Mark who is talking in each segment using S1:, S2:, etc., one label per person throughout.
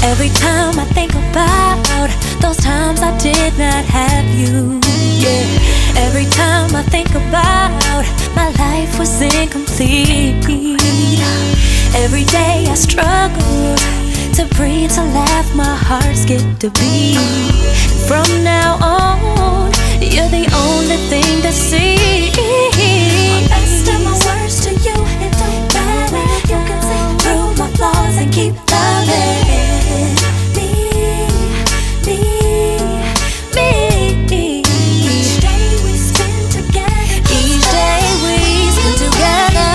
S1: Every time I think about those times I did not have you, yeah. Every time I think about my life was incomplete. Every day I struggle to breathe, to laugh, my heart skipped a beat. From now on, you're the only thing to see. My best and my worst to you, it don't matter. You can see through my flaws and keep loving me. Each day we spend together,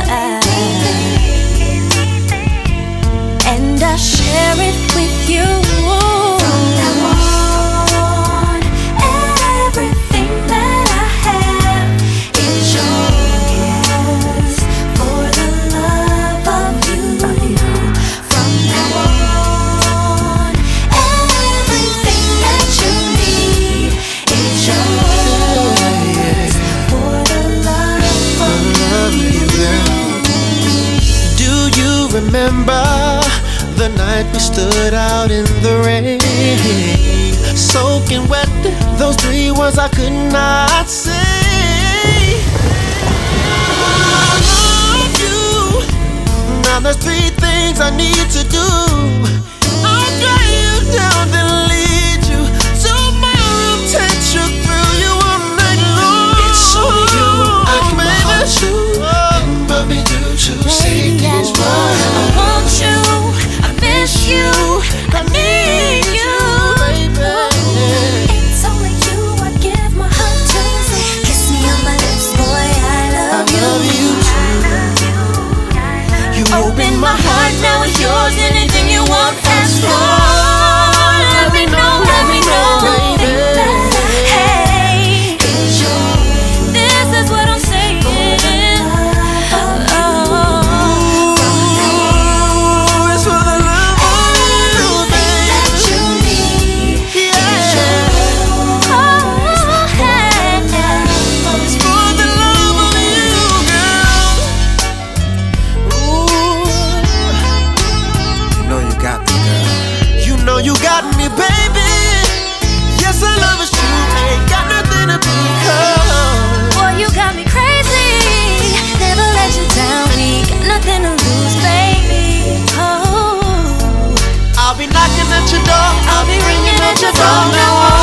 S1: and I share it with you. From now on, everything that I have is yours for the love of you. From now on, everything that you need is yours for the love of you.
S2: Do you remember the night we stood out in the rain, soaking wet, those 3 words I could not say? I love you. Now there's 3 things I need to do. I'll drive you down, then lead you to my room, take you through you all night long. It's only you I keep my heart to, and put me through to say these words.
S1: I want you, I miss you, I need you,
S2: baby.
S1: It's only you I give my heart to. Kiss me on my lips, boy, I love you.
S2: You
S1: Open my heart, now it's yours. Anything you want, ask for. Let me know,
S2: baby.
S1: Hey, this is what I'm saying.
S2: It's for the love of you, baby.
S1: That you need is yours.
S2: It's for the love of you, girl. Ooh. You know you got me, girl. You know you got me, baby. Yes, I love is true. Ain't got nothing to be called.
S1: Boy, you got me crazy. Never let you down. We got nothing to lose, baby. Oh,
S2: I'll be knocking at your door.
S1: I'll be ringing at your door.
S2: From now on.